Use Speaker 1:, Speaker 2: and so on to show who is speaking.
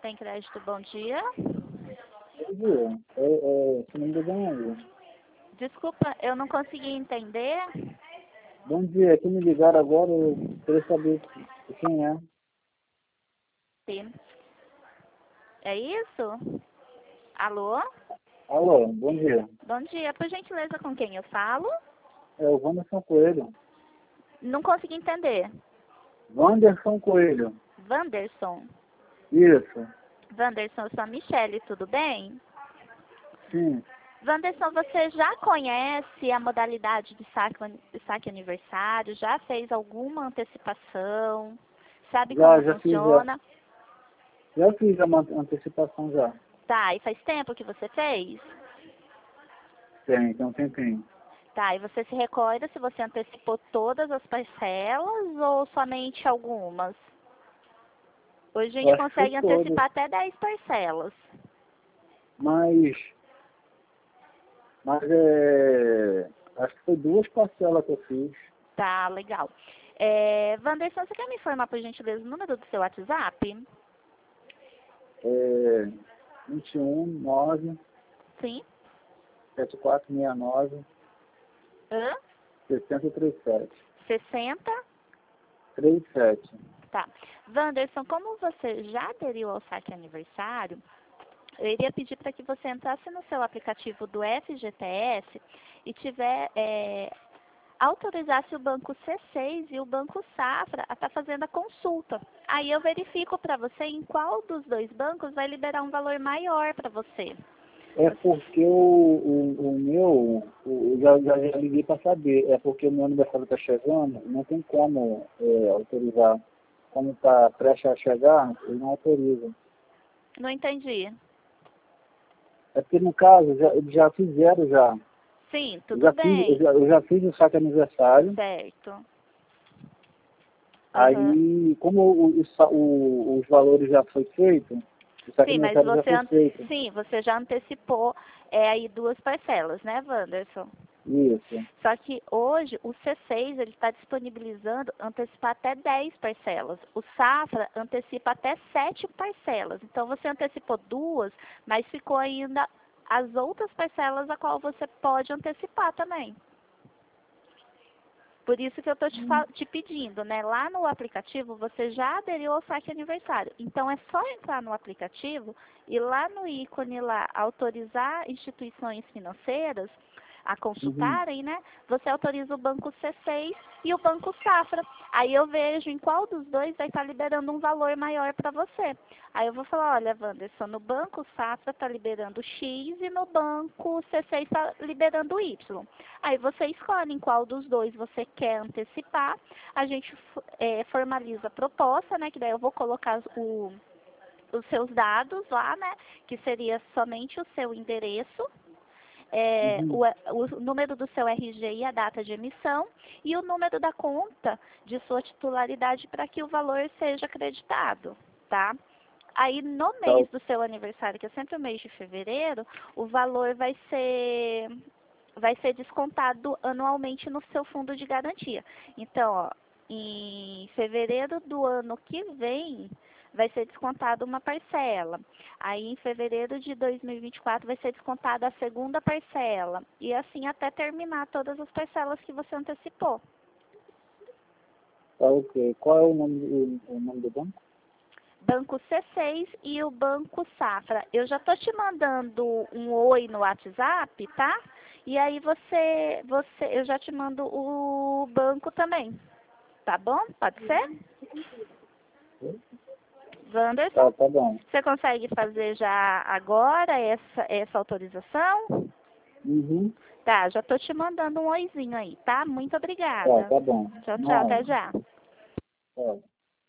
Speaker 1: Tem Crédito, bom dia.
Speaker 2: Bom dia. Seu nome é Daniel.
Speaker 1: Desculpa, eu não consegui entender.
Speaker 2: Bom dia, aqui me ligaram agora, eu queria saber quem é.
Speaker 1: Sim. É isso? Alô?
Speaker 2: Alô, bom dia.
Speaker 1: Bom dia, por gentileza, com quem eu falo?
Speaker 2: É o Wanderson Coelho.
Speaker 1: Não consegui entender.
Speaker 2: Wanderson Coelho.
Speaker 1: Wanderson.
Speaker 2: Isso.
Speaker 1: Wanderson, eu sou a Michele, tudo bem?
Speaker 2: Sim.
Speaker 1: Wanderson, você já conhece a modalidade de saque aniversário? Já fez alguma antecipação? Sabe como
Speaker 2: Já fiz,
Speaker 1: funciona?
Speaker 2: já fiz uma antecipação já.
Speaker 1: Tá, e faz tempo que você fez?
Speaker 2: Tem um tempinho.
Speaker 1: Tá, e você se recorda se você antecipou todas as parcelas ou somente algumas? Hoje a
Speaker 2: Eu
Speaker 1: gente
Speaker 2: acho que foi
Speaker 1: consegue
Speaker 2: todo.
Speaker 1: antecipar até 10 parcelas.
Speaker 2: Mas acho que foi 2 parcelas que eu fiz.
Speaker 1: Tá, legal. Wanderson, você quer me informar, por gentileza, o número do seu WhatsApp?
Speaker 2: 21 9
Speaker 1: Sim.
Speaker 2: 7469
Speaker 1: Hã?
Speaker 2: 6037.
Speaker 1: 60?
Speaker 2: 37.
Speaker 1: Tá. Wanderson, como você já aderiu ao saque aniversário, eu iria pedir para que você entrasse no seu aplicativo do FGTS e autorizasse o Banco C6 e o Banco Safra a estar fazendo a consulta. Aí eu verifico para você em qual dos dois bancos vai liberar um valor maior para você.
Speaker 2: É porque o meu, já liguei para saber, é porque o meu aniversário está chegando, não tem como autorizar. Como está prestes a chegar, ele não autoriza.
Speaker 1: Não entendi.
Speaker 2: É porque no caso, eles já fizeram já.
Speaker 1: Sim,
Speaker 2: Eu
Speaker 1: tudo
Speaker 2: já fiz,
Speaker 1: bem.
Speaker 2: eu já fiz o saque aniversário,
Speaker 1: Certo. Aham.
Speaker 2: aí como os valores já foi feito, o saque
Speaker 1: Sim, mas
Speaker 2: aniversário já foi feito.
Speaker 1: sim, você já antecipou aí 2 parcelas, né, Wanderson?
Speaker 2: Isso.
Speaker 1: Só que hoje o C6 ele está disponibilizando antecipar até 10 parcelas. O Safra antecipa até 7 parcelas. Então você antecipou 2, mas ficou ainda as outras parcelas a qual você pode antecipar também. Por isso que eu estou te pedindo, né? Lá no aplicativo você já aderiu ao saque aniversário. Então é só entrar no aplicativo e lá no ícone lá, autorizar instituições financeiras a
Speaker 2: Uhum.
Speaker 1: consultarem, né? Você autoriza o Banco C6 e o Banco Safra. Aí eu vejo em qual dos dois vai estar liberando um valor maior para você. Aí eu vou falar, olha, Wanderson, no Banco Safra está liberando X e no Banco C6 está liberando Y. Aí você escolhe em qual dos dois você quer antecipar. A gente formaliza a proposta, né? Que daí eu vou colocar os seus dados lá, né? Que seria somente o seu endereço.
Speaker 2: Uhum.
Speaker 1: O número do seu RG e a data de emissão e o número da conta de sua titularidade para que o valor seja acreditado, tá? Aí no
Speaker 2: Tá,
Speaker 1: mês do seu aniversário, que é sempre o mês de fevereiro, o valor vai ser descontado anualmente no seu fundo de garantia. Então, ó, em fevereiro do ano que vem, vai ser descontada uma parcela. Aí, em fevereiro de 2024, vai ser descontada a segunda parcela. E assim até terminar todas as parcelas que você antecipou.
Speaker 2: tá ok. Qual é o nome do banco?
Speaker 1: Banco C6 e o Banco Safra. Eu já estou te mandando um oi no WhatsApp, tá? E aí eu já te mando o banco também. Tá bom? Pode ser? Wanderson,
Speaker 2: Tá bom.
Speaker 1: você consegue fazer já agora essa autorização?
Speaker 2: Uhum.
Speaker 1: Tá, já tô te mandando um oizinho aí, tá? Muito obrigada.
Speaker 2: Tá bom.
Speaker 1: Tchau, tchau, até
Speaker 2: Não,
Speaker 1: já.
Speaker 2: tá.